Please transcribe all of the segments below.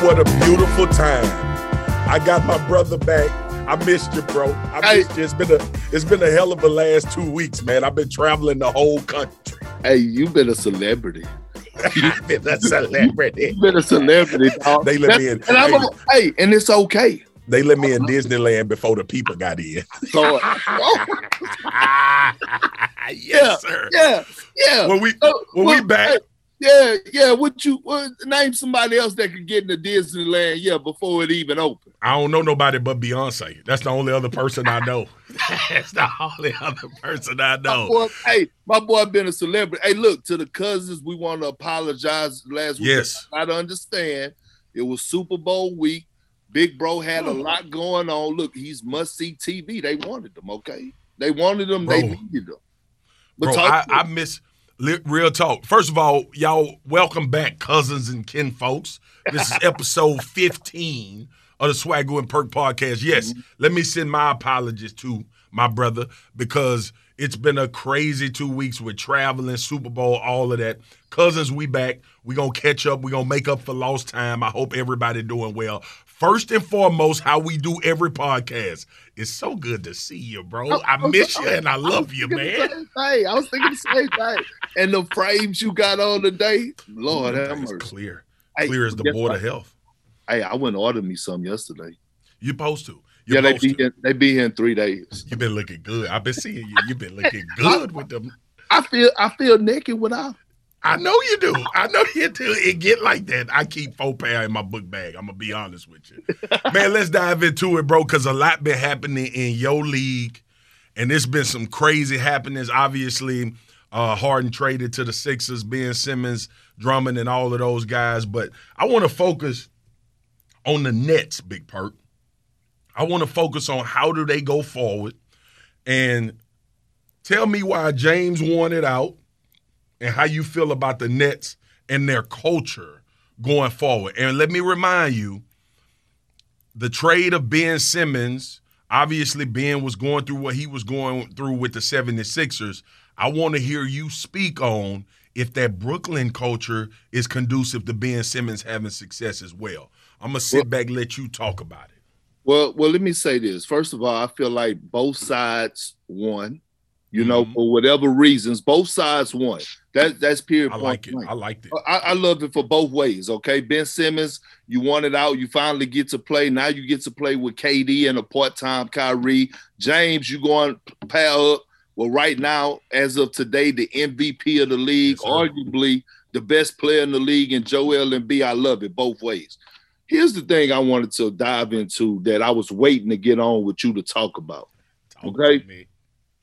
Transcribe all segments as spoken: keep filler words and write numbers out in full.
what a beautiful time. I got my brother back. I missed you, bro. I Hey. missed you. It's been a it's been a hell of a last two weeks, man. I've been traveling the whole country. Hey, you've been a celebrity. I've been a celebrity. You've been a celebrity, dog. They let me in. And I'm Hey. a- hey, and it's okay. They let me in Disneyland before the people got in. So, Yes, sir. yeah, yeah. When we Uh, when well, we back, hey, yeah, yeah. What you what, name somebody else that could get into Disneyland? Yeah, before it even opened. I don't know nobody but Beyonce. That's the only other person I know. That's the only other person I My know. boy, hey, my boy been a celebrity. Hey, look, to the cousins, we want to apologize last week. Yes. I understand. It was Super Bowl week. Big Bro had a lot going on. Look, he's must-see T V. They wanted them, okay? They wanted them. They Bro. needed them. But Bro, talk I, I miss li- real talk. First of all, y'all, welcome back, cousins and kin folks. This is episode fifteen of the Swagger and Perk podcast. Yes, Mm-hmm. let me send my apologies to my brother because it's been a crazy two weeks with traveling, Super Bowl, all of that. Cousins, we back. We going to catch up. We going to make up for lost time. I hope everybody doing well. First and foremost, how we do every podcast. It's so good to see you, bro. I miss you and I love you, thinking the man. same thing. I was thinking the same thing. And the frames you got on today, Lord have It's mercy. clear. Hey, Clear as the guess board what? of health. Hey, I went and ordered me some yesterday. You're supposed to. You're yeah, they supposed be to. here, they be here in three days. You've been looking good. I've been seeing you. You've been looking good with them. I feel I feel naked without. I know you do. I know you do. It get like that. I keep four pair in my book bag. I'm gonna be honest with you, man. Let's dive into it, bro, because a lot been happening in your league, and there's been some crazy happenings. Obviously, uh, Harden traded to the Sixers, Ben Simmons, Drummond, and all of those guys. But I want to focus on the Nets, Big Perk. I want to focus on how do they go forward, and tell me why James wanted out. And how you feel about the Nets and their culture going forward. And let me remind you, the trade of Ben Simmons, obviously Ben was going through what he was going through with the seventy-sixers. I want to hear you speak on if that Brooklyn culture is conducive to Ben Simmons having success as well. I'm going to sit back and let you talk about it. Well, well, let me say this. First of all, I feel like both sides won. You know, Mhm. for whatever reasons, both sides won. That that's period. I point like it. blank. I liked it. I, I love it for both ways. Okay, Ben Simmons, you wanted out, you finally get to play. Now you get to play with K D and a part-time Kyrie. James, you going to pair up. Well, right now, as of today, the M V P of the league, Yes, sir. arguably the best player in the league, and Joel Embiid. I love it both ways. Here's the thing I wanted to dive into that I was waiting to get on with you to talk about. Talk Okay. to me.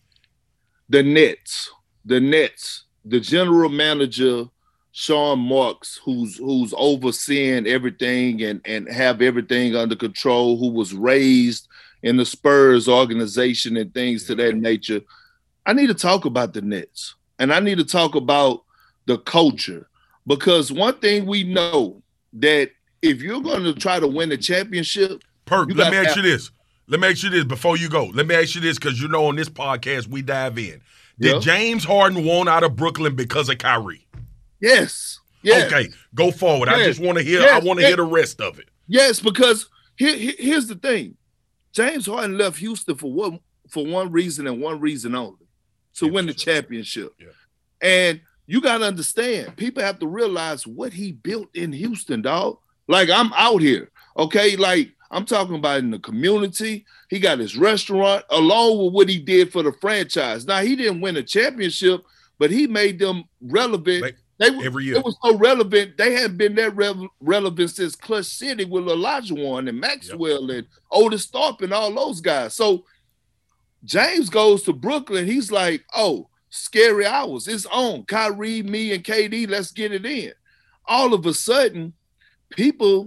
The Nets, the Nets, the general manager, Sean Marks, who's who's overseeing everything and, and have everything under control, who was raised in the Spurs organization and things to that nature. I need to talk about the Nets, and I need to talk about the culture, because one thing we know that if you're going to try to win a championship, Perk, You let me gotta ask you this. Let me ask you this before you go. Let me ask you this because you know on this podcast we dive in. Did Yeah. James Harden want out of Brooklyn because of Kyrie? yes, yes. Okay, go forward. I Yes. just want to hear. Yes. I want to Yes. hear the rest of it. Yes, because here, here- here's the thing. James Harden left Houston for one for one reason and one reason only, to win the championship. Yeah. And you got to understand, people have to realize what he built in Houston, dog. Like, I'm out here, okay? Like, I'm talking about in the community. He got his restaurant, along with what he did for the franchise. Now, he didn't win a championship, but he made them relevant. Like, They were, every year. It was so relevant. They hadn't been that re- relevant since Clutch City with Elijah Warren and Maxwell and Otis Thorpe and all those guys. So James goes to Brooklyn. He's like, oh, scary hours. It's on. Kyrie, me, and K D, let's get it in. All of a sudden, people,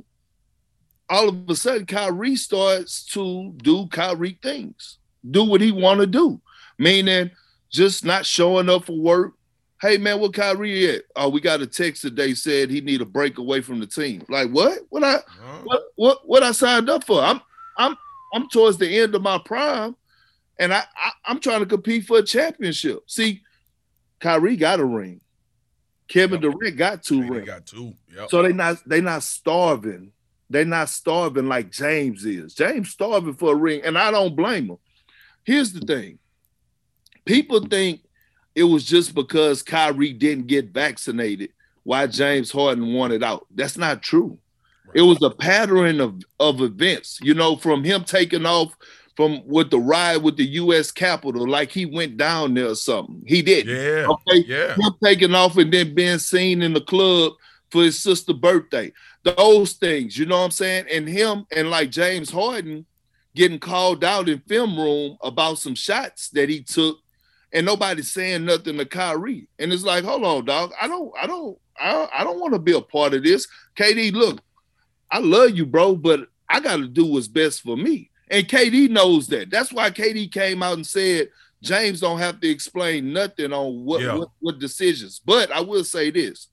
all of a sudden, Kyrie starts to do Kyrie things, do what he want to do, meaning just not showing up for work. Hey, man, what Kyrie at? Oh, we got a text today said he need a break away from the team. Like, what? What I Huh? what what what I signed up for? I'm I'm I'm towards the end of my prime, and I, I I'm trying to compete for a championship. See, Kyrie got a ring. Kevin Yep. Durant got two They rings. got two. Yep. So they not they not starving they're not starving like James is. James starving for a ring, and I don't blame him. Here's the thing. People think it was just because Kyrie didn't get vaccinated why James Harden wanted out. That's not true. Right. It was a pattern of, of events, you know, from him taking off from with the ride with the U S Capitol, like he went down there or something. He didn't. Yeah. Okay. Yeah. Him taking off and then being seen in the club for his sister's birthday. Those things, you know what I'm saying? And him and like James Harden getting called out in film room about some shots that he took, and nobody's saying nothing to Kyrie. And it's like, hold on, dog. I don't, I don't, I don't, I don't want to be a part of this. K D, look, I love you, bro, but I got to do what's best for me. And K D knows that. That's why K D came out and said James don't have to explain nothing on what, yeah. what, what decisions. But I will say this.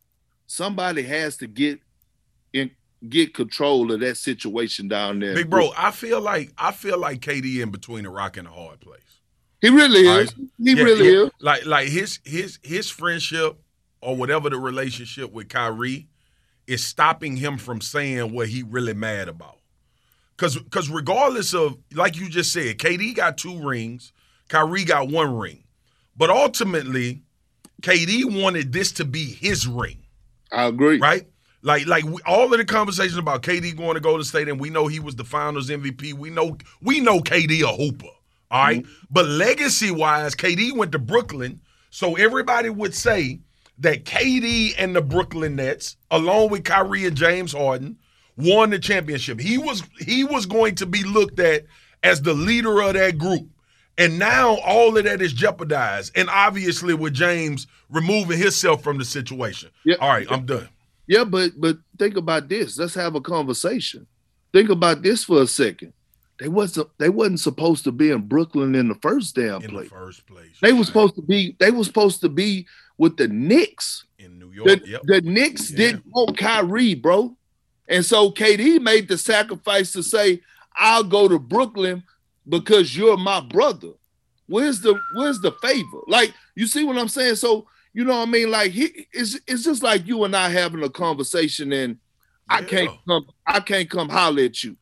Somebody has to get in, get control of that situation down there. Big bro, I feel like I feel like K D in between a rock and a hard place. He really is. Right? He yeah, really yeah. is. Like like his his his friendship or whatever the relationship with Kyrie is stopping him from saying what he really mad about. Cause, Cause regardless of, like you just said, K D got two rings, Kyrie got one ring. But ultimately, K D wanted this to be his ring. I agree. Right? Like, like we, all of the conversations about K D going to Golden State, and we know he was the Finals M V P. We know we know K D a hooper. All right? Mm-hmm. But legacy-wise, K D went to Brooklyn, so everybody would say that K D and the Brooklyn Nets, along with Kyrie and James Harden, won the championship. He was he was going to be looked at as the leader of that group. And now all of that is jeopardized. And obviously with James removing himself from the situation. Yeah. All right, I'm done. Yeah, but but think about this. Let's have a conversation. Think about this for a second. They wasn't they wasn't supposed to be in Brooklyn in the first damn in place. In the first place. They right. were supposed to be they were supposed to be with the Knicks. In New York. The, yep. the Knicks yeah. didn't want Kyrie, bro. And so K D made the sacrifice to say, I'll go to Brooklyn because you're my brother. Where's the where's the favor? Like, you see what I'm saying? So, you know what I mean? Like, he, it's it's just like you and I having a conversation, and yeah. I can't come I can't come holler at you.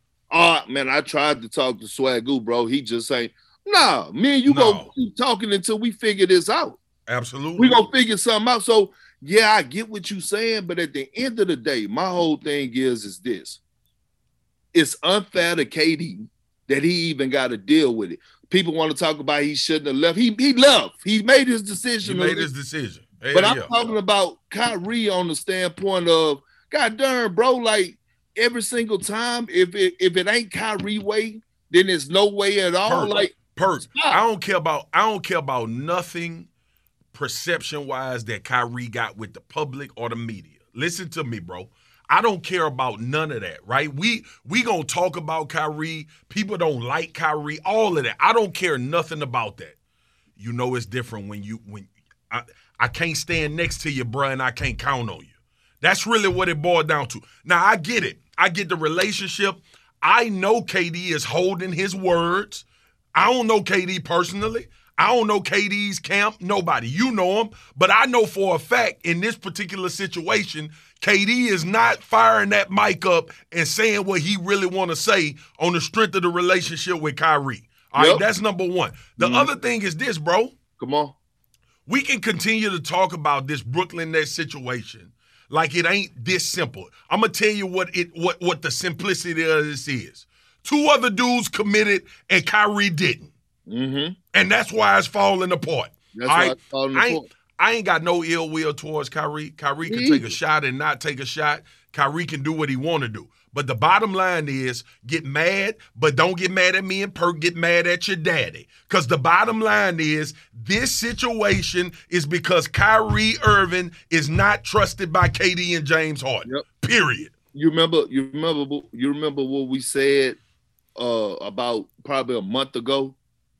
Oh man, I tried to talk to Swagoo, bro. He just ain't. Nah, me and you no. gonna keep talking until we figure this out. Absolutely. We gonna figure something out. So yeah, I get what you're saying, but at the end of the day, my whole thing is is this. It's unfair to K D that he even got to deal with it. People want to talk about he shouldn't have left. He he left. He made his decision. He made his decision. Hey, but I'm yeah. talking about Kyrie on the standpoint of, God darn, bro, like every single time, if it if it ain't Kyrie way, then there's no way at all. Perk, like Perk. I don't care about I don't care about nothing perception-wise that Kyrie got with the public or the media. Listen to me, bro. I don't care about none of that, right? We we gonna talk about Kyrie. People don't like Kyrie, all of that. I don't care nothing about that. You know it's different when you when I, I can't stand next to you, bro, and I can't count on you. That's really what it boiled down to. Now, I get it. I get the relationship. I know K D is holding his words. I don't know K D personally. I don't know K D's camp, nobody. You know him. But I know for a fact in this particular situation, K D is not firing that mic up and saying what he really want to say on the strength of the relationship with Kyrie. All yep. right, that's number one. The mm-hmm. other thing is this, bro. Come on. We can continue to talk about this Brooklyn Nets situation like it ain't this simple. I'm going to tell you what it what, what the simplicity of this is. Two other dudes committed and Kyrie didn't. Mm-hmm. And that's why it's falling apart. That's why it's falling I apart. Ain't, I ain't got no ill will towards Kyrie. Kyrie can take a shot and not take a shot. Kyrie can do what he want to do. But the bottom line is get mad, but don't get mad at me and Perk. Get mad at your daddy. Because the bottom line is this situation is because Kyrie Irving is not trusted by K D and James Harden. Yep. Period. You remember, you remember, you remember what we said uh, about probably a month ago?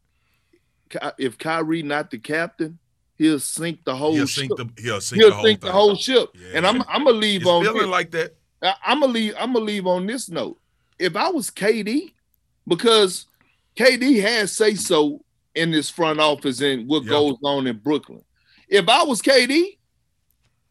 If Kyrie not the captain, he'll sink the whole he'll ship. Sink the, he'll sink, he'll the, whole sink the whole ship. Yeah. And I'm I'm gonna leave it's on feeling this. like that. I, I'm gonna leave. I'm gonna leave on this note. If I was K D, because K D has say so in this front office and what yep. goes on in Brooklyn. If I was K D,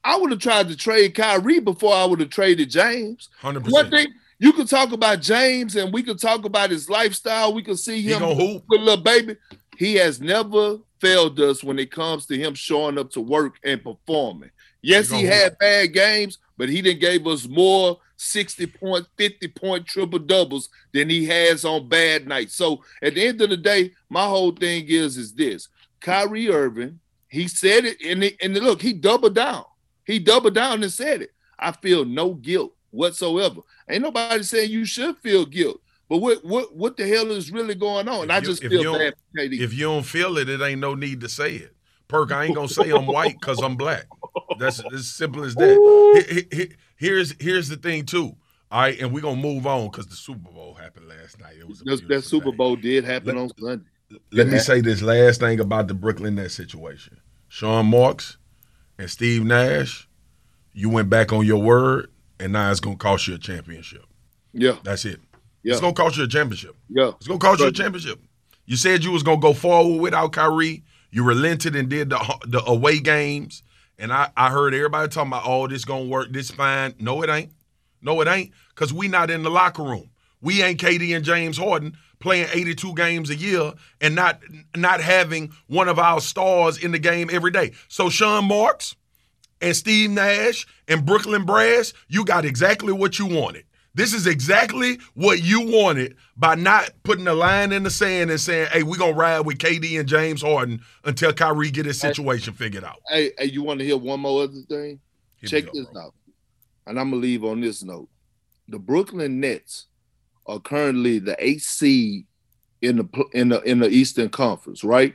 I would have tried to trade Kyrie before I would have traded James. one hundred One percent. thing, you could talk about James and we could talk about his lifestyle. We could see He him gonna hoop. with a little baby. He has never failed us when it comes to him showing up to work and performing. Yes, He he gonna had hoop. bad games, but he didn't gave us more sixty point, fifty point triple doubles than he has on bad nights. So at the end of the day, my whole thing is, is this. Kyrie Irving, he said it, and, it, and look, he doubled down. He doubled down and said it. I feel no guilt whatsoever. Ain't nobody saying you should feel guilt. But what what what the hell is really going on? And I If you- just if feel you don't- bad for K D. If you don't feel it, it ain't no need to say it. Perk, I ain't gonna say I'm white because I'm black. That's as simple as that. He- he- he- Here's here's the thing too. All right, and we're gonna move on because the Super Bowl happened last night. It was a That- that beautiful Super day. Bowl did happen Let- on Sunday. Let me say this last thing about the Brooklyn Nets situation. Sean Marks and Steve Nash, you went back on your word, and now it's gonna cost you a championship. Yeah, That's it. yeah, It's gonna cost you a championship. yeah. It's gonna cost you a But- championship. You said you was gonna go forward without Kyrie. You relented and did the the away games, and I, I heard everybody talking about, oh, this gonna work, this fine. No, it ain't. No, it ain't, because we not in the locker room. We ain't K D and James Harden playing eighty-two games a year and not not having one of our stars in the game every day. So Sean Marks and Steve Nash and Brooklyn Brass, you got exactly what you wanted. This is exactly what you wanted by not putting a line in the sand and saying, hey, we're going to ride with K D and James Harden until Kyrie get his situation figured out. Hey, hey, you want to hear one more other thing? Hit Check me up, this bro. out. And I'm going to leave on this note. The Brooklyn Nets are currently the eighth seed in the in the in the Eastern Conference, right?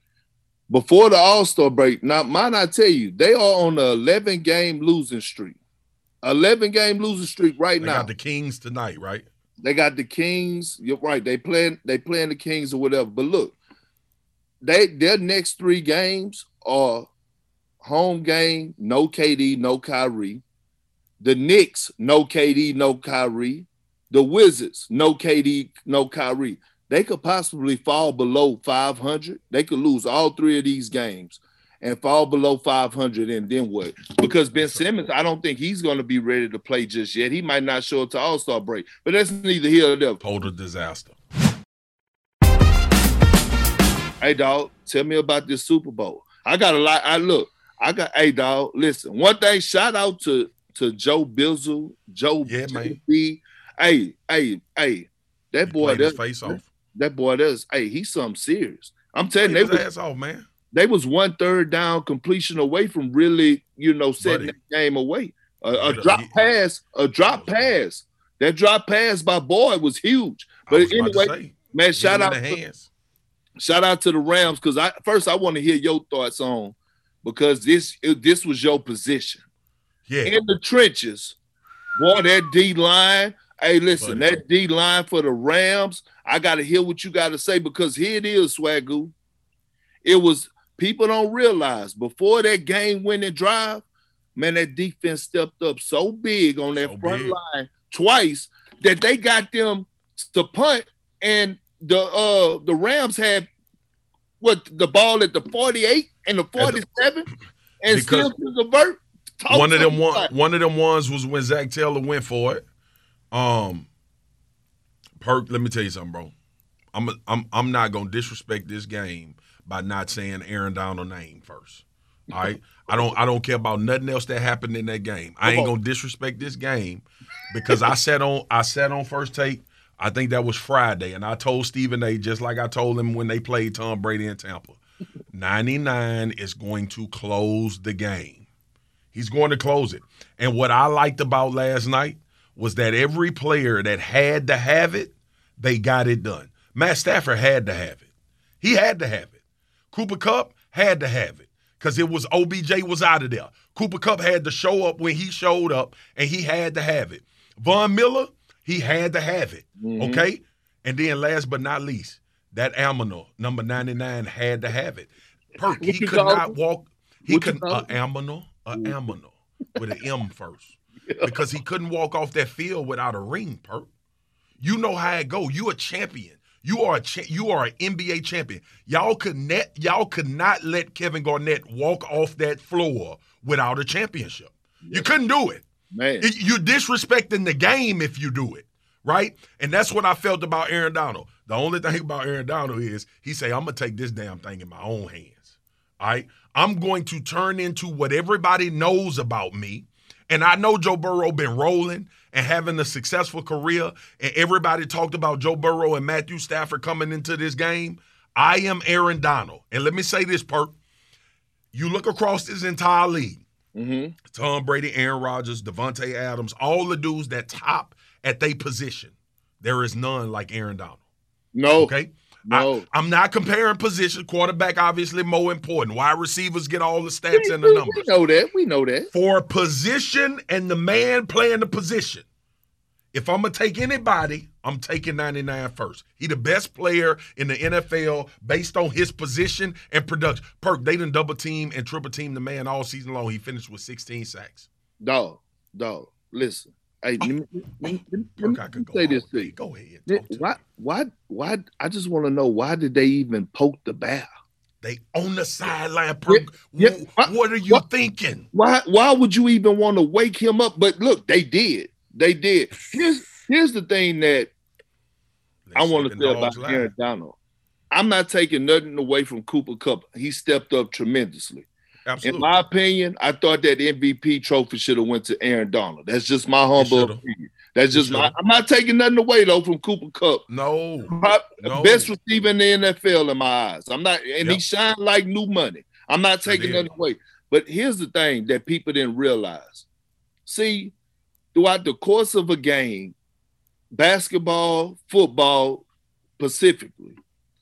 Before the All-Star break, now might I tell you, they are on an eleven game losing streak. eleven game losing streak right They now. got the Kings tonight, right? They got the Kings. You're right. They playing. They playing the Kings or whatever. But look, they their next three games are home game. No K D, no Kyrie. The Knicks, no K D, no Kyrie. The Wizards, no K D, no Kyrie. They could possibly fall below five hundred. They could lose all three of these games and fall below five hundred, and then what? Because Ben Simmons, I don't think he's going to be ready to play just yet. He might not show up to All-Star break, but that's neither here nor there. Total disaster. Hey, dog, tell me about this Super Bowl. I got a lot. I look, I got, hey, dog, listen. One thing, shout out to, to Joe Bizzle, Joe Yeah, man. B. Hey, hey, hey, that He boy, played his that, face off. that boy does, hey, he's something serious. I'm telling Played you, his they was, ass off, man. they was one third down completion away from really, you know, setting Buddy. that game away. A, a Yeah, drop he- pass, a drop pass. That drop pass by Boyd was huge. I But was about to anyway, say, man, hit shout him out in the to, hands. shout out to the Rams, because I first I want to hear your thoughts on, because this it, this was your position Yeah. in the trenches. Boy, that D line. Hey, listen, Buddy. that D line for the Rams. I got to hear what you got to say, because here it is, Swagoo. It was, people don't realize, before that game winning drive, man, that defense stepped up so big on that So front big. line twice that they got them to punt, and the uh the Rams had what the ball at the forty-eight and the forty-seven, and Because still to convert. Talk one of them about one, it. one of them ones was when Zach Taylor went for it. Um, Perk, let me tell you something, bro. I'm a, I'm I'm not gonna disrespect this game by not saying Aaron Donald name first. All right, I don't I don't care about nothing else that happened in that game. I ain't gonna disrespect this game because I sat on I sat on First Take. I think that was Friday, and I told Stephen A. just like I told him when they played Tom Brady in Tampa. ninety-nine is going to close the game. He's going to close it. And what I liked about last night was that every player that had to have it, they got it done. Matt Stafford had to have it. He had to have it. Cooper Kupp had to have it because it was O B J was out of there. Cooper Kupp had to show up when he showed up, and he had to have it. Von Miller, he had to have it, Mhm. okay? And then last but not least, that Aminor, number ninety-nine, had to have it. Perk, What he you could call not him? walk. He What you could, call uh, Aminor, uh, Aminor, with an M first. Because he couldn't walk off that field without a ring, Perk. You know how it go. You a champion. You are a cha- you are an N B A champion. Y'all could net y'all could not let Kevin Garnett walk off that floor without a championship. Yes. You couldn't do it. Man. It, you're disrespecting the game if you do it, right? And that's what I felt about Aaron Donald. The only thing about Aaron Donald is he say, I'm gonna take this damn thing in my own hands. All right. I'm going to turn into what everybody knows about me. And I know Joe Burrow been rolling and having a successful career, and everybody talked about Joe Burrow and Matthew Stafford coming into this game. I am Aaron Donald. And let me say this, Perk. You look across this entire league, mm-hmm. Tom Brady, Aaron Rodgers, Devontae Adams, all the dudes that top at their position, there is none like Aaron Donald. No. Okay? No. I, I'm not comparing position. Quarterback, obviously, more important. Wide receivers get all the stats we, and the we, numbers. We know that. We know that. For position and the man playing the position, if I'm going to take anybody, I'm taking ninety-nine first. He the best player in the N F L based on his position and production. Perk, they done double team and triple team the man all season long. He finished with sixteen sacks. Dog, dog, listen. Hey, let me, let me, let me, Perk, let I could me say go this to you. Go ahead. Why, why, why? I just want to know, why did they even poke the bear? They on the sideline, Perk. Yeah, what, yeah. what are you what, thinking? Why, why would you even want to wake him up? But look, they did. They did. Here's, here's the thing that I want to say about Aaron Donald. I'm not taking nothing away from Cooper Kupp. He stepped up tremendously. Absolutely. In my opinion, I thought that M V P trophy should have went to Aaron Donald. That's just my humble opinion. That's just my. I'm not taking nothing away though from Cooper Kupp. No, no. Best receiver in the N F L in my eyes. I'm not, and yep. he shined like new money. I'm not taking nothing away. But here's the thing that people didn't realize. See, throughout the course of a game, basketball, football, specifically,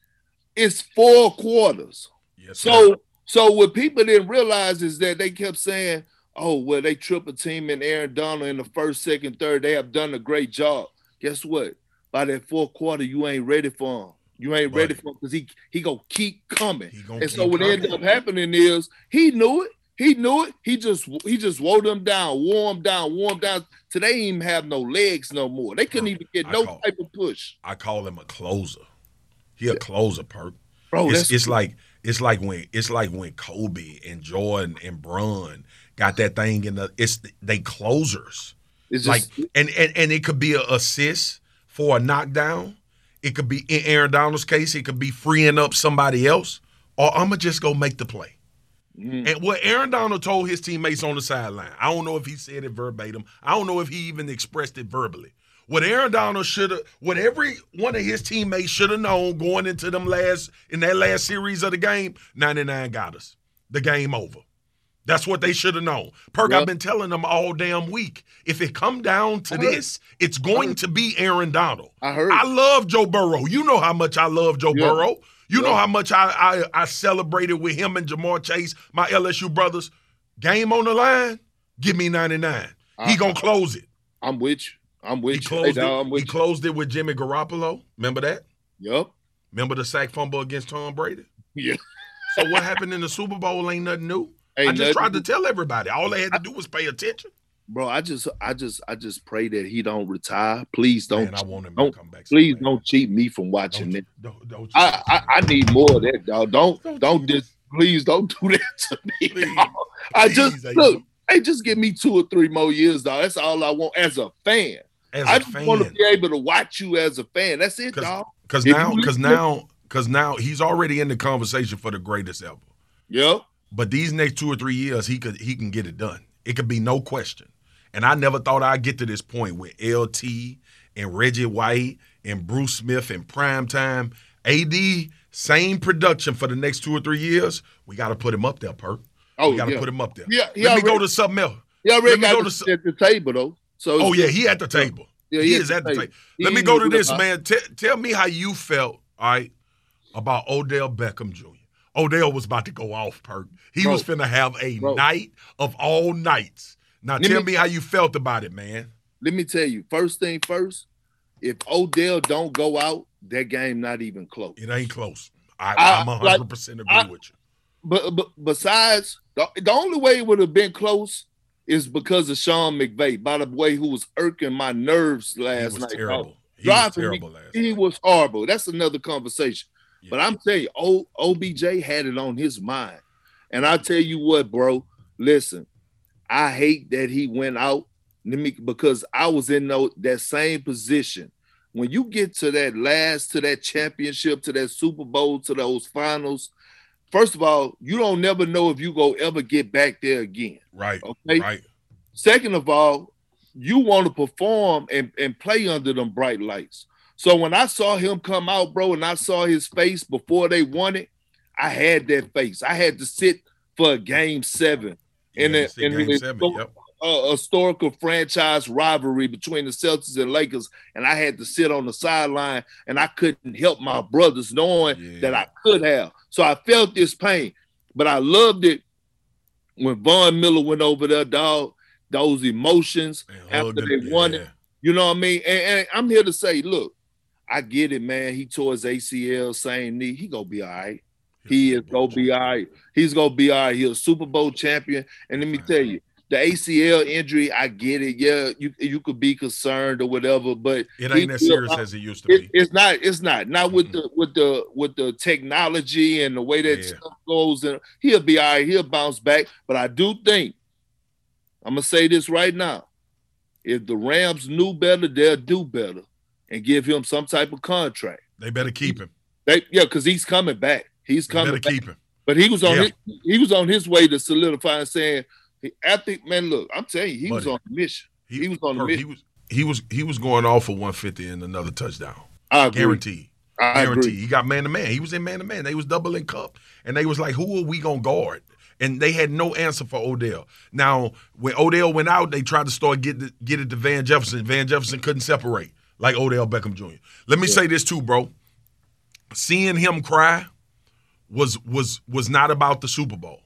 it's four quarters. Yes, so. Sir. So what people didn't realize is that they kept saying, oh, well, they triple team and Aaron Donald in the first, second, third. They have done a great job. Guess what? By that fourth quarter, you ain't ready for him. You ain't ready for him because he he gonna keep coming. Gonna and keep so what coming. ended up happening is he knew it. He knew it. He just he just wore them down, wore them down, wore them down. So they didn't even have no legs no more. They couldn't even get I no call, type of push. I call him a closer. He a closer, Perk. Bro, it's, that's it's like it's like when it's like when Kobe and Jordan and Bron got that thing in the it's they closers. It's just, like and, and and it could be an assist for a knockdown. It could be in Aaron Donald's case, it could be freeing up somebody else, or I'ma just go make the play. Mm. And what Aaron Donald told his teammates on the sideline, I don't know if he said it verbatim. I don't know if he even expressed it verbally. What Aaron Donald should have, what every one of his teammates should have known going into them last in that last series of the game, ninety-nine got us. The game over. That's what they should have known. Perk, yep. I've been telling them all damn week. If it come down to this, it's going to be Aaron Donald. I heard. I love Joe Burrow. You know how much I love Joe yep. Burrow. You yep. know how much I, I I celebrated with him and Jamar Chase, my L S U brothers. Game on the line, give me ninety-nine. He gonna close it. I'm with you. I'm with he you. Closed hey, dog, it. I'm with he you. closed it with Jimmy Garoppolo. Remember that? Yep. Remember the sack fumble against Tom Brady? Yeah. So what happened in the Super Bowl ain't nothing new. Ain't I just nothing tried new. to tell everybody. All they had to do was pay attention. Bro, I just, I just, I just pray that he don't retire. Please don't. Man, I want him don't, to come back. Please so don't cheat me from watching don't, it. Don't, don't I, I, I need more of that, dog. Don't, don't, don't just, please don't do that to me. Please, I please, just look. Hey, just give me two or three more years, dog. That's all I want as a fan. As I a just fan. want to be able to watch you as a fan. That's it, Cause, dog. Because now, because now, because now he's already in the conversation for the greatest ever. Yep. But these next two or three years, he could he can get it done. It could be no question. And I never thought I'd get to this point with L T and Reggie White and Bruce Smith in prime time. A D, same production for the next two or three years. We got to put him up there, Perk. Oh, we got to yeah. put him up there. Yeah, Let already, me go to something else. He already Let me got go to to at the table, though. So oh, yeah, he at the table. Yeah, he, he is at the table. table. He Let me go to was this, about- man. T- tell me how you felt, all right, about Odell Beckham Junior Odell was about to go off, Perk. He Bro. was finna have a Bro. night of all nights. Now, Let tell me- me how you felt about it, man. Let me tell you, first thing first, if Odell don't go out, that game not even close. It ain't close. I, I- I'm one hundred percent agree I- with you. But, but besides, the, the only way it would have been close is because of Sean McVay, by the way, who was irking my nerves He last was night. terrible. dog. He Driving was me, terrible last he night. was horrible. That's another conversation. Yeah. But I'm telling you, o, OBJ had it on his mind. And I tell you what, bro, listen, I hate that he went out because I was in no, that same position. When you get to that last, to that championship, to that Super Bowl, to those finals, first of all, you don't never know if you go ever get back there again. Right, okay? right. Second of all, you want to perform and, and play under them bright lights. So when I saw him come out, bro, and I saw his face before they won it, I had that face. I had to sit for a game seven in Yeah, a, in game a, seven, yep. a historical franchise rivalry between the Celtics and Lakers, and I had to sit on the sideline, and I couldn't help my brothers knowing Yeah. that I could have. So I felt this pain, but I loved it when Von Miller went over there, dog. Those emotions after they won yeah. it, you know what I mean? And, and I'm here to say, look, I get it, man. He tore his A C L, same knee. He gonna be all right. He is gonna be all right. He's gonna be all right. He's a Super Bowl champion. And let me tell you, the A C L injury, I get it. Yeah, you you could be concerned or whatever, but it ain't as serious as it used to it, be. It's not. It's not. Not with mm-hmm. the with the with the technology and the way that yeah. stuff goes. And he'll be all right. He'll bounce back. But I do think I'm gonna say this right now: if the Rams knew better, they'll do better and give him some type of contract. They better keep him. They yeah, because he's coming back. He's coming. They better back. keep him. But he was on yeah. his he was on his way to solidify and saying, I think, man, look, I'm telling you, he Buddy, was on a mission. He, he was on a Kirk, mission. He was he was he was going off for one fifty and another touchdown. I agree. Guaranteed. I Guaranteed. agree. He got man to man. He was in man to man. They was doubling Cup, and they was like, who are we gonna guard? And they had no answer for Odell. Now, when Odell went out, they tried to start get the, get it to Van Jefferson. Van Jefferson couldn't separate like Odell Beckham Junior Let me yeah. say this too, bro. Seeing him cry was was was not about the Super Bowl.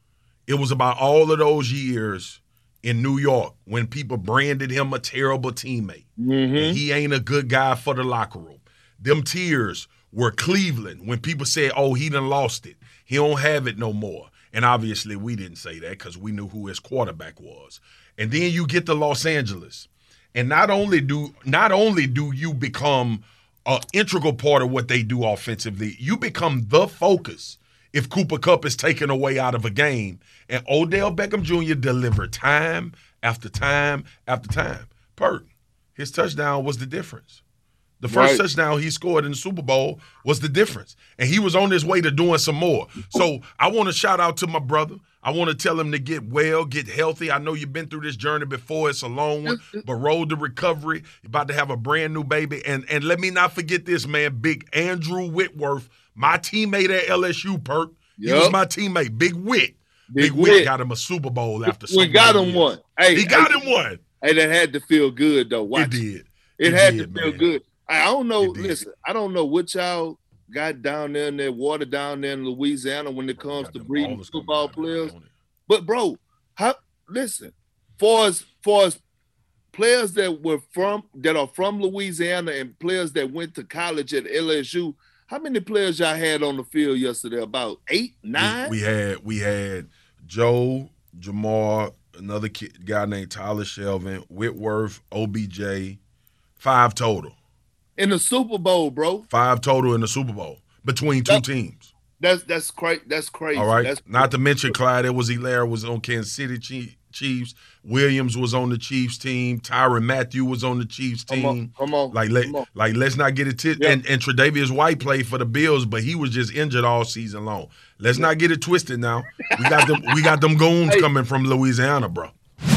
It was about all of those years in New York when people branded him a terrible teammate. Mm-hmm. And he ain't a good guy for the locker room. Them tears were Cleveland when people said, oh, he done lost it. He don't have it no more. And obviously we didn't say that because we knew who his quarterback was. And then you get to Los Angeles. And not only do not only do you become an integral part of what they do offensively, you become the focus if Cooper Kupp is taken away out of a game. And Odell Beckham Junior delivered time after time after time. Perk, his touchdown was the difference. The first right. touchdown he scored in the Super Bowl was the difference. And he was on his way to doing some more. So I want to shout out to my brother. I want to tell him to get well, get healthy. I know you've been through this journey before. It's a long one, but road to recovery. You're about to have a brand new baby. And and let me not forget this, man, big Andrew Whitworth, my teammate at L S U, Perk. Yep. He was my teammate, Big Whit. Big, Big Whit. Whit got him a Super Bowl after so We got him years. one. Hey, he got hey, him one. Hey, that had to feel good, though. Watch it did. It, it had did, to feel man. good. I don't know. Listen, I don't know what y'all got down there in that water down there in Louisiana when it comes to breeding football players. But bro, how listen, for as far as players that were from that are from Louisiana and players that went to college at L S U, how many players y'all had on the field yesterday? About eight, nine? We, we had we had Joe, Jamar, another kid, guy named Tyler Shelvin, Whitworth, O B J, five total. In the Super Bowl, bro. Five total in the Super Bowl between two that, teams. That's that's crazy. That's crazy. All right. That's Not to mention Clyde Edwards-Helaire was on Kansas City Chiefs. Williams was on the Chiefs team. Tyrann Mathieu was on the Chiefs team. Come on, come on. Like, let, come on. like let's not get it. T- yeah. And and Tre'Davious White played for the Bills, but he was just injured all season long. Let's yeah. not get it twisted now. We got them. We got them goons hey. coming from Louisiana, bro.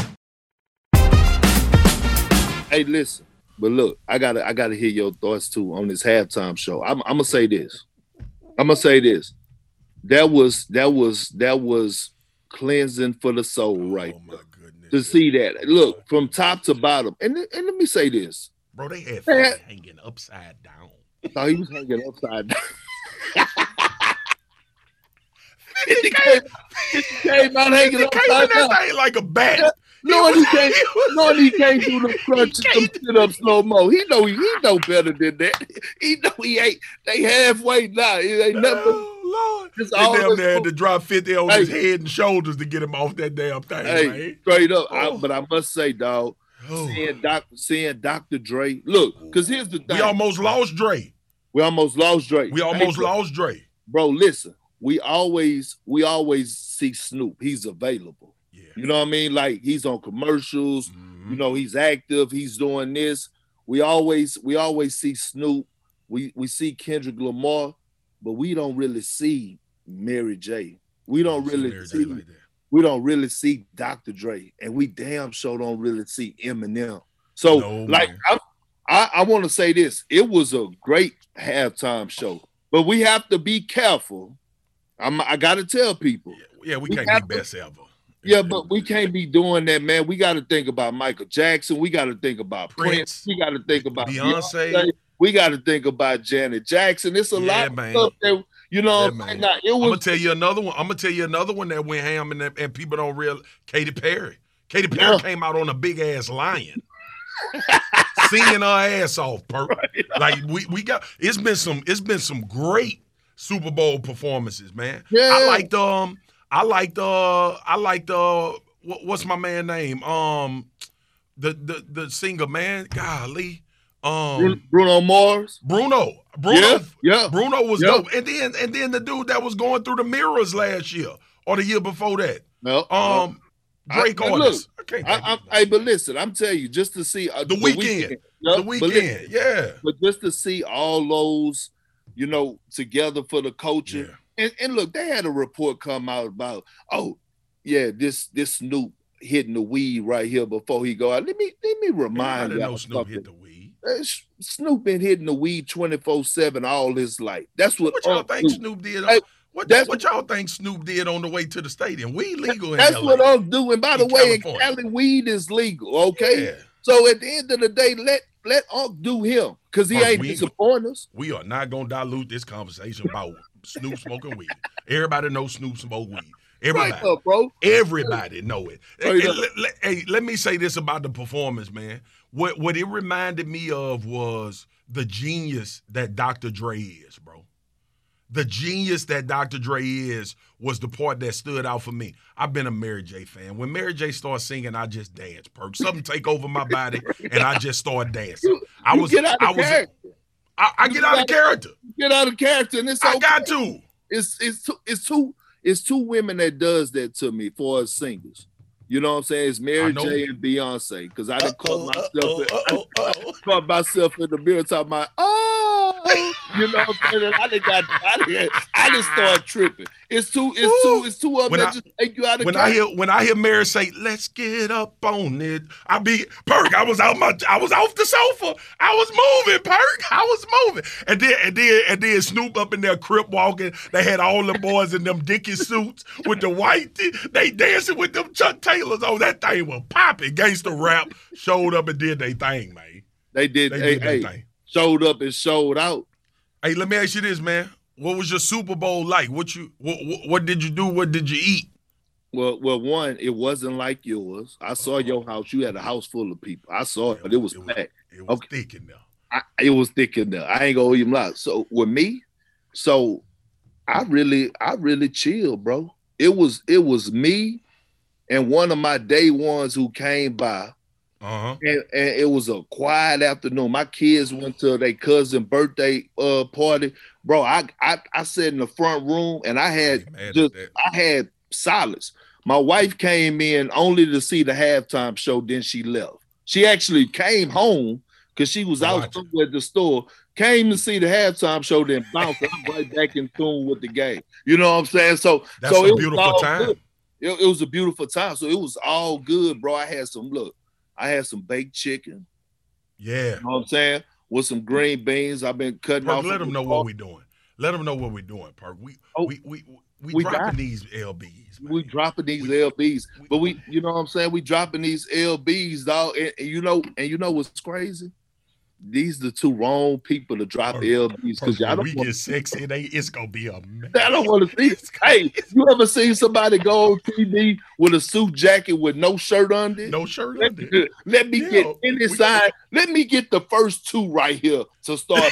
Hey, listen. But look, I gotta I gotta hear your thoughts too on this halftime show. I'm, I'm gonna say this. I'm gonna say this. That was that was that was cleansing for the soul, right? Oh my goodness! To see that, look from top to bottom, and and let me say this, bro. They had Fred hanging upside down. Oh, he was hanging upside down. He came, he came out hanging he upside came down. That thing like a bat. No, he can't. No, he can't do the crunches, them sit up slow mo. He know he, he know better than that. He know he ain't. They halfway now. It ain't nothing. Oh Lord! It's they all damn near had to drop fifty on hey, his head and shoulders to get him off that damn thing. Hey, right? straight up. Oh. I, but I must say, dog, Oh. seeing Doc, seeing Doctor Dre. Look, because here's the thing. We almost lost Dre. We almost lost Dre. We almost hey, lost Dre. Bro, listen. We always we always see Snoop. He's available. Yeah. You know what I mean? Like he's on commercials. Mm-hmm. You know, he's active. He's doing this. We always we always see Snoop. We we see Kendrick Lamar, but we don't really see Mary J. We don't really see, see like we don't really see Doctor Dre, and we damn sure don't really see Eminem. So, no, like, I, I, I want to say this: it was a great halftime show, but we have to be careful. I'm, I got to tell people. Yeah, yeah we, we can't be best to, ever. Yeah, but we can't be doing that, man. We got to think about Michael Jackson. We got to think about Prince. Prince. We got to think about Beyonce. Beyonce. We got to think about Janet Jackson. It's a yeah, lot man. of stuff that, you know, yeah, man. Now, it was, I'm gonna tell you another one. I'm gonna tell you another one that went ham and, that, and people don't realize. Katy Perry. Katy Perry yeah. came out on a big ass lion, singing her ass off. Per- right. Like we we got. It's been some. It's been some great Super Bowl performances, man. Yeah. I liked um. I liked uh. I liked uh. What, what's my man name? Um, the the the singer man. Golly. Um, Bruno Mars, Bruno, Bruno, yeah, yeah. Bruno was yeah. dope, and then and then the dude that was going through the mirrors last year or the year before that, no, um, Drake I, artist. Look, I can't I, I, hey, but listen, I'm telling you, just to see uh, the, the weekend, weekend yeah, the weekend, listen, yeah, but just to see all those, you know, together for the coaching, yeah. and and look, they had a report come out about, oh, yeah, this this Snoop hitting the weed right here before he go out. Let me let me remind you, know Snoop hit the weed. Snoop been hitting the weed twenty-four seven all his life. That's what, what y'all Unc think Snoop did. On, what, that's what y'all think Snoop did on the way to the stadium? Weed legal in That's L A, what I'm doing. By the way, California. in Cali, weed is legal, okay? Yeah. So at the end of the day, let let Unc do him because he Unc, ain't disappointing us. We are not going to dilute this conversation about Snoop smoking weed. Everybody knows Snoop smoke weed. Everybody, right up, bro. Everybody know it. Right hey, let, let, hey, let me say this about the performance, man. What what it reminded me of was the genius that Doctor Dre is, bro. The genius that Doctor Dre is was the part that stood out for me. I've been a Mary J fan. When Mary J starts singing, I just dance. Perk. Something take over my body, and I just start dancing. You, I was, you get out of I was, character. I, I get, get out of character. Get out of character, and it's okay. I got to. It's it's two, it's two it's two women that does that to me for us singers. You know what I'm saying? It's Mary J and Beyonce. Because I done caught myself, uh-oh, in, uh-oh, uh-oh. I caught myself in the mirror talking about, oh, you know what I'm saying? I done got, I done, I done started tripping. It's two, it's Ooh. two, it's two of them that I, just take you out of when I hear When I hear Mary say, let's get up on it, I be, Perk, I was out my, I was off the sofa. I was moving, Perk. I was moving. And then, and then, and then Snoop up in there crip walking. They had all the boys in them Dickie suits with the white, they dancing with them Chuck Taylors. Oh, that thing was popping. Gangsta rap showed up and did their thing, man. They did, they hey, did hey, thing. Showed up and showed out. Hey, let me ask you this, man. What was your Super Bowl like? What you what, what, what did you do? What did you eat? Well, well, one, it wasn't like yours. I saw your house. You had a house full of people. I saw it, but it was it packed. Was, it was okay. thick in there. I, it was thick in there. I ain't gonna even lie. So with me, so I really, I really chilled, bro. It was, it was me and one of my day ones who came by. Uh-huh. And, and it was a quiet afternoon. My kids went to their cousin birthday uh, party. Bro, I, I I sat in the front room and I had just I had silence. My wife came in only to see the halftime show, then she left. She actually came home because she was out Watch somewhere at the store, came to see the halftime show, then bounced right back in tune with the game. You know what I'm saying? So that's so a it beautiful was time. It, it was a beautiful time. So it was all good, bro. I had some look. I had some baked chicken. Yeah. You know what I'm saying? With some green beans. I've been cutting Perk, off. Let them know what we're doing. Let them know what we're doing, Perk. We oh, we we we, we dropping got, these L Bs. Man. We dropping these we, L Bs. We, but we, you know what I'm saying? We dropping these L Bs, dog. And, and you know, and you know what's crazy? These are the two wrong people to drop Perk, L Bs because y'all don't we get sexy. They, it's gonna be a mess. I don't want to see. Hey, you ever seen somebody go on T V with a suit jacket with no shirt under it? No shirt let, under it. Let me yeah, get inside. Let me get the first two right here to start.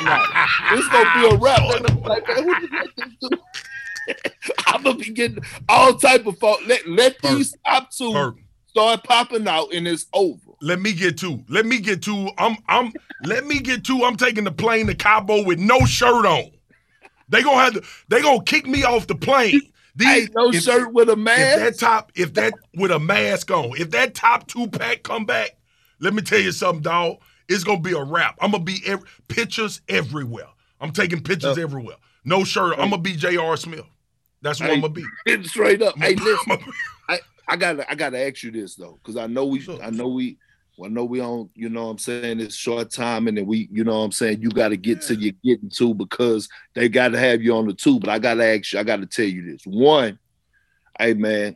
It's gonna be a wrap. Like, man, who did let this do? I'm gonna be getting all type of fault. Let let Perk, these top two Perk. start popping out and it's over. Let me get to. Let me get to. I'm. I'm. Let me get to. I'm taking the plane to Cabo with no shirt on. They gonna have to. They gonna kick me off the plane. These, Ain't no if, shirt with a mask. If that top, if that with a mask on, if that top two pack come back, let me tell you something, dog. It's gonna be a wrap. I'm gonna be ev- pictures everywhere. I'm taking pictures uh, everywhere. No shirt. I'm gonna be J R. Smith. That's what hey, I'm gonna be. Straight up. Hey, listen. I, I gotta I gotta ask you this though, because I know we I know we I know we on, you know what I'm saying, it's short time, and then we, you know what I'm saying, you gotta get yeah. to your getting to, because they gotta have you on the two. But I gotta ask you, I gotta tell you this. One, hey man,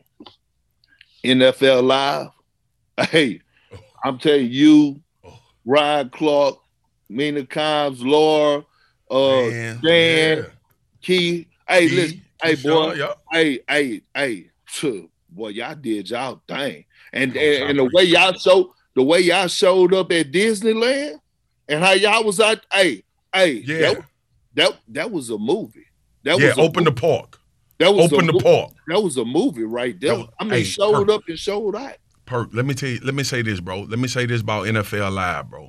N F L Live, hey, I'm telling you, Ryan Clark, Mina Kimes, Laura, uh man, Dan, yeah. Key. Hey, Key, listen, Key hey boy, Shaw, yep. hey, hey, hey, boy, y'all did y'all thing. And, and, and the way y'all showed the way y'all showed up at Disneyland and how y'all was out, hey, hey, yeah. that, that that was a movie. That yeah, was open movie. the park. That was open a, the park. That was a movie right there. Was, I mean, hey, showed Perk, up and showed out. Perk, let me tell you, let me say this, bro. Let me say this about N F L Live, bro.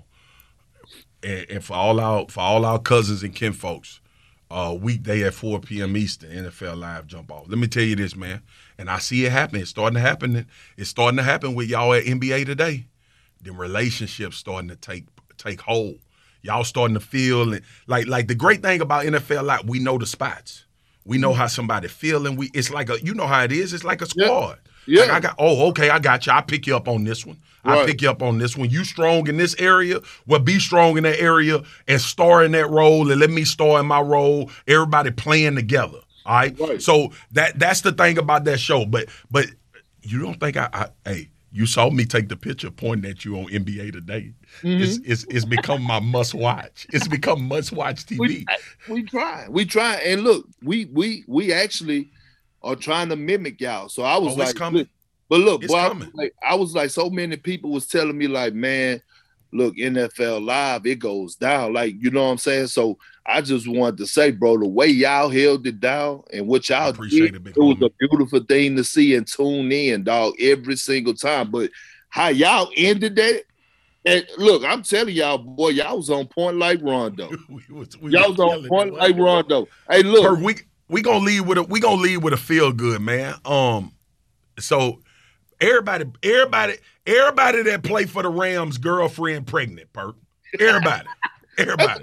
And, and for all our for all our cousins and kin folks, uh, weekday at four p.m. Eastern, N F L Live jump off. Let me tell you this, man. And I see it happening. It's starting to happen. It's starting to happen with y'all at N B A today. The relationships starting to take take hold. Y'all starting to feel it. Like like the great thing about N F L Live, we know the spots. We know how somebody feeling. We it's like a you know how it is. It's like a squad. Yeah. Like I got oh okay I got you. I pick you up on this one. Right. I pick you up on this one. You strong in this area. Well, be strong in that area and star in that role, and let me star in my role. Everybody playing together. All right. right. So that that's the thing about that show. But but you don't think I, I hey. You saw me take the picture pointing at you on N B A Today. Mm-hmm. It's, it's it's become my must watch. It's become must watch T V. We, we try, we try, and look, we we we actually are trying to mimic y'all. So I was oh, like, it's coming. Look, but look, it's boy, I coming. was like, I was like, so many people was telling me like, man, look, N F L Live, it goes down. Like, you know what I'm saying? So I just wanted to say, bro, the way y'all held it down and what y'all did, it, it was a beautiful thing to see and tune in, dog, every single time. But how y'all ended that, and look, I'm telling y'all, boy, y'all was on point like Rondo. we was, we y'all was on point it, like Rondo. Hey, look, Perk, we we gonna leave with a we gonna leave with a feel good, man. Um, so everybody, everybody, everybody that play for the Rams, girlfriend pregnant, Perk. Everybody, everybody.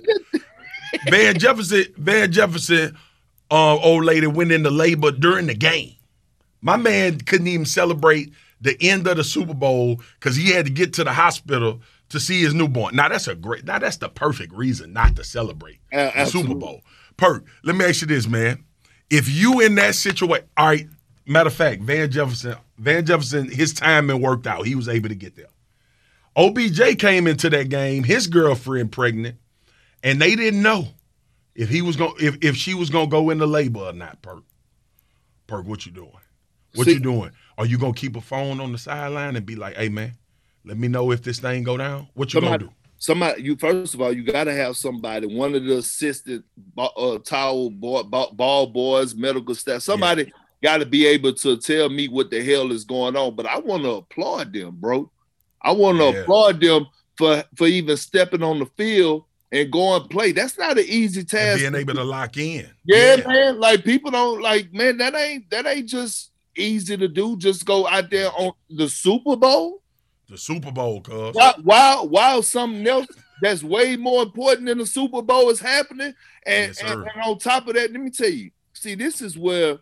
Van Jefferson, Van Jefferson, uh, old lady went into labor during the game. My man couldn't even celebrate the end of the Super Bowl because he had to get to the hospital to see his newborn. Now that's a great. Now that's the perfect reason not to celebrate uh, the Super Bowl. Perk, let me ask you this, man. If you in that situation, all right. Matter of fact, Van Jefferson, Van Jefferson, his timing worked out. He was able to get there. O B J came into that game, his girlfriend pregnant. And they didn't know if he was going if, if she was gonna go into labor or not. Perk, Perk, what you doing? What See, you doing? Are you gonna keep a phone on the sideline and be like, "Hey man, let me know if this thing go down"? What you somebody, gonna do? Somebody, you first of all, you gotta have somebody, one of the assistant uh, towel boy, ball boys, medical staff. Somebody yeah. got to be able to tell me what the hell is going on. But I want to applaud them, bro. I want to yeah. applaud them for for even stepping on the field and go and play. That's not an easy task. And being able to lock in. Yeah, yeah, man. Like people don't like, man, that ain't that ain't just easy to do. Just go out there on the Super Bowl. The Super Bowl, cuz. While, while while something else that's way more important than the Super Bowl is happening. And, yes, and, and on top of that, let me tell you, see, this is where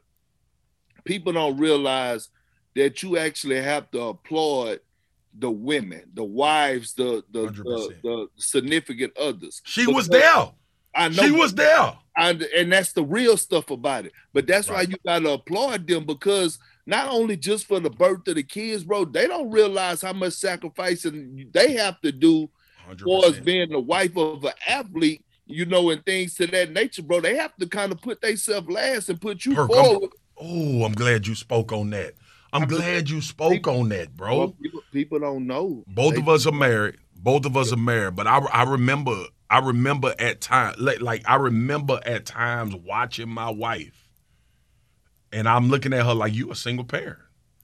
people don't realize that you actually have to applaud the women, the wives, the the, the, the significant others. She because was there. I know she was there. And, and that's the real stuff about it. But that's right. why you got to applaud them, because not only just for the birth of the kids, bro, they don't realize how much sacrificing they have to do for us being the wife of an athlete, you know, and things to that nature, bro. They have to kind of put themselves last and put you Perk, forward. I'm, oh, I'm glad you spoke on that. I'm glad you spoke people, on that, bro. Well, people, people don't know. Both they, of us are married. Both of us are married. But I, I remember, I remember at times, like, like I remember at times watching my wife, and I'm looking at her like, you a single parent.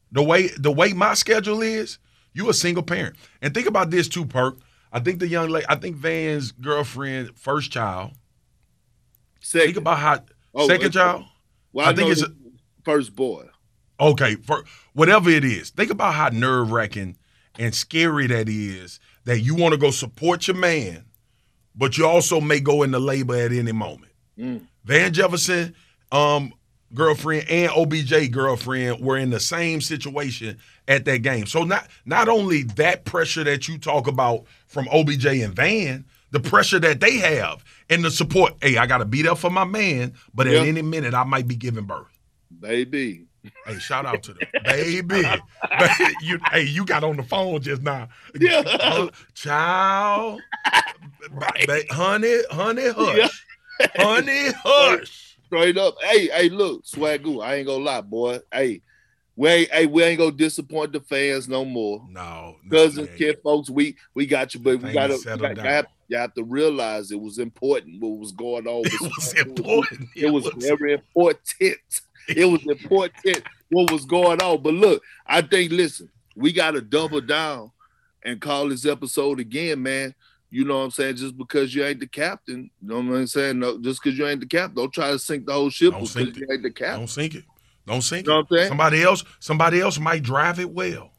The way the way my schedule is, you a single parent. And think about this too, Perk. I think the young lady, I think Van's girlfriend, first child. Second. Think about how Oh, second it's- child. Well, I, I think know it's the first boy. Okay, for whatever it is, think about how nerve wracking and scary that is. That you want to go support your man, but you also may go into labor at any moment. Mm. Van Jefferson, um, girlfriend and O B J girlfriend were in the same situation at that game. So not not only that pressure that you talk about from O B J and Van, the pressure that they have and the support. Hey, I got to be there for my man, but at Yeah. any minute I might be giving birth. Baby. Hey, shout out to them, baby. Baby, you, hey, you got on the phone just now. Yeah. Uh, Child, ba- ba- honey, honey, hush, honey, hush. Straight up. Hey, hey, look, Swagoo, I ain't gonna lie, boy. Hey, we ain't, hey, we ain't gonna disappoint the fans no more. No, no Cousins, man. kid, folks, we we got you, but we Things gotta, settle you, down. have, you have to realize it was important what was going on. It with was Swagoo. important. It was very important. It was important what was going on. But look, I think, listen, we got to double down and call this episode again, man. You know what I'm saying? Just because you ain't the captain, you know what I'm saying? No, just because you ain't the captain, don't try to sink the whole ship Don't because sink you it. ain't the captain. Don't sink it. Don't sink You know it. what I'm saying? Somebody else, somebody else might drive it well.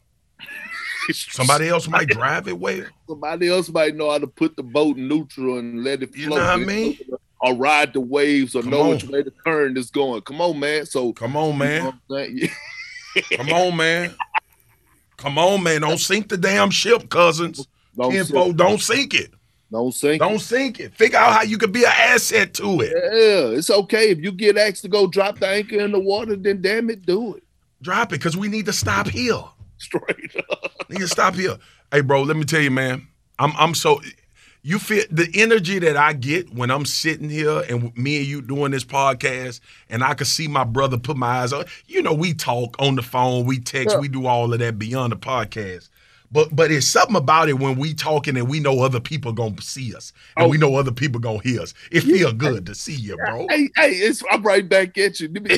Somebody else might drive it well. Somebody else might know how to put the boat in neutral and let it float. You know what I mean? Or ride the waves or Come know on. which way the current is going. Come on, man. So Come on, you know man. what I'm saying? Come on, man. Come on, man. Don't sink the damn ship, cousins. Don't Kinfolk, sink- don't sink it. Don't sink. Don't sink it. Figure out how you could be an asset to it. Yeah, it's okay. If you get asked to go drop the anchor in the water, then damn it, do it. Drop it, because we need to stop here. Straight up. Need to stop here. Hey, bro, let me tell you, man. I'm I'm so you feel the energy that I get when I'm sitting here and me and you doing this podcast, and I can see my brother put my eyes on. You know, we talk on the phone, we text, Yeah. we do all of that beyond the podcast. But but it's something about it when we talking and we know other people gonna see us and Oh. we know other people gonna hear us. It feel good to see you, bro. Hey, hey, it's, I'm right back at you. Hey,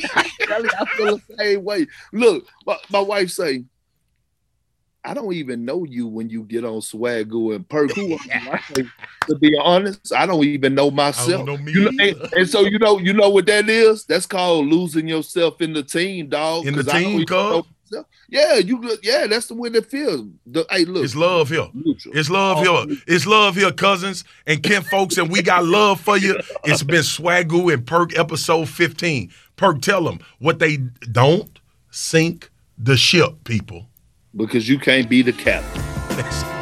I feel the same way. Look, my, my wife say, I don't even know you when you get on Swagoo and Perk. Who are you? I say, to be honest, I don't even know myself. know me You know, and, either. and so you know, you know what that is? That's called losing yourself in the team, dog. In the 'Cause I don't team, even cuz? know myself. Yeah, you. Yeah, that's the way it feels. The, hey, look, It's love here. neutral. It's love Oh, here. It's love here, cousins and kin folks, and we got love for you. It's been Swagoo and Perk episode fifteen. Perk, tell them what they don't sink the ship, people. because you can't be the captain. Let's go.